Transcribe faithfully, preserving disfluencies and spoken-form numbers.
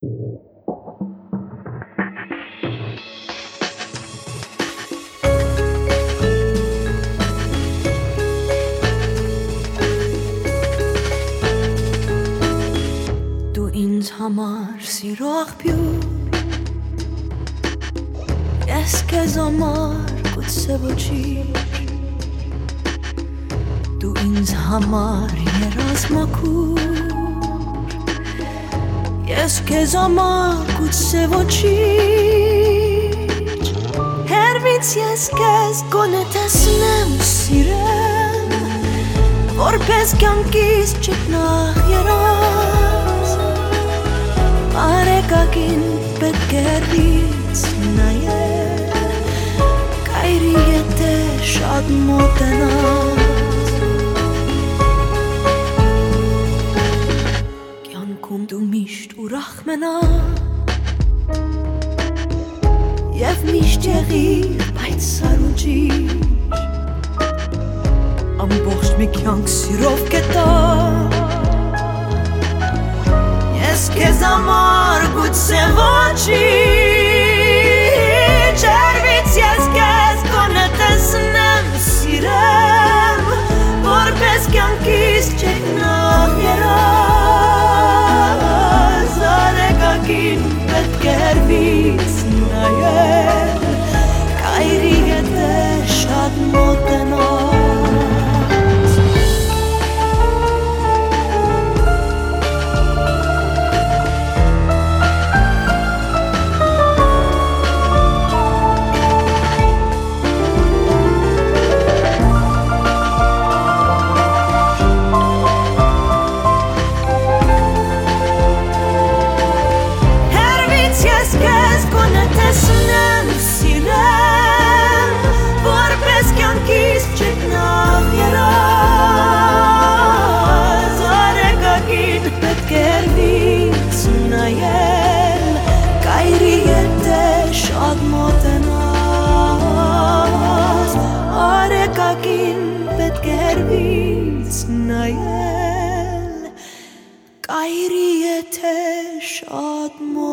Hamar sirach più Eske zamar kut se voci Tu ins hamar jeras makur Eske zamar kut se voci Hervic jeskes konetes nem sirem Vorpes kjankis qitnah jeras Arekakin պետքերից նայել Կայրի եթե շատ մոտենաս Կյանքում դու միշտ ուրախ մնա Եվ միշտ եղիր բայց սարուջիր Ամբողջ մի կյանք սիրով կետա Ես քեզ համար գուցե ոչինչ Չերվից ես քեզ գոնե տեսնեմ սիրեմ Որպես կյանքիս չեկնող երազ Արեգակին պետք է հերվից նայել Կայրի եթե շատ մոտենալ Կայրի եթե շատ մոտ